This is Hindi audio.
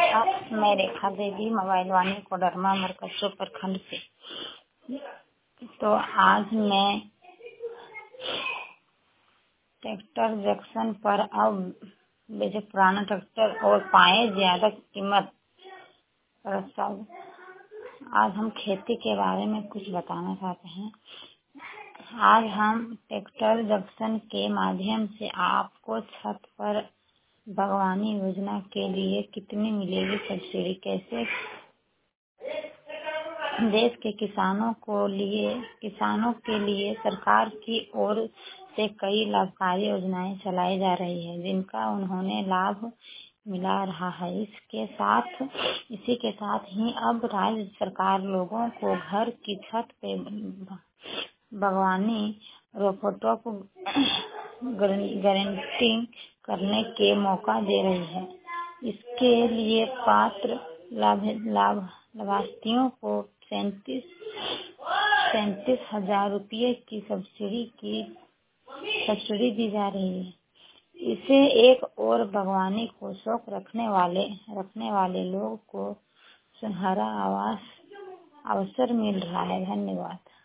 मैं रेखा देवी मोबाइल वाणी कोडरमा मरकजपुर प्रखंड से। तो आज मैं ट्रैक्टर जंक्शन पर अब बेचे पुराना ट्रैक्टर और पाए ज्यादा कीमत पर आज हम खेती के बारे में कुछ बताना चाहते हैं। आज हम ट्रैक्टर जंक्शन के माध्यम से आपको छत पर बागवानी योजना के लिए कितनी मिलेगी सब्सिडी, कैसे देश के किसानों के लिए सरकार की ओर से कई लाभकारी योजनाएं चलाई जा रही है जिनका उन्होंने लाभ मिला रहा है। इसी के साथ ही अब राज्य सरकार लोगों को घर की छत पे बागवानी रोबोटों को गारंटी करने के मौका दे रही है। इसके लिए पात्र लाभार्थियों को 37,000 रुपये की सब्सिडी दी जा रही है। इसे एक और बागवानी को शौक रखने वाले लोग को सुनहरा अवसर मिल रहा है। धन्यवाद।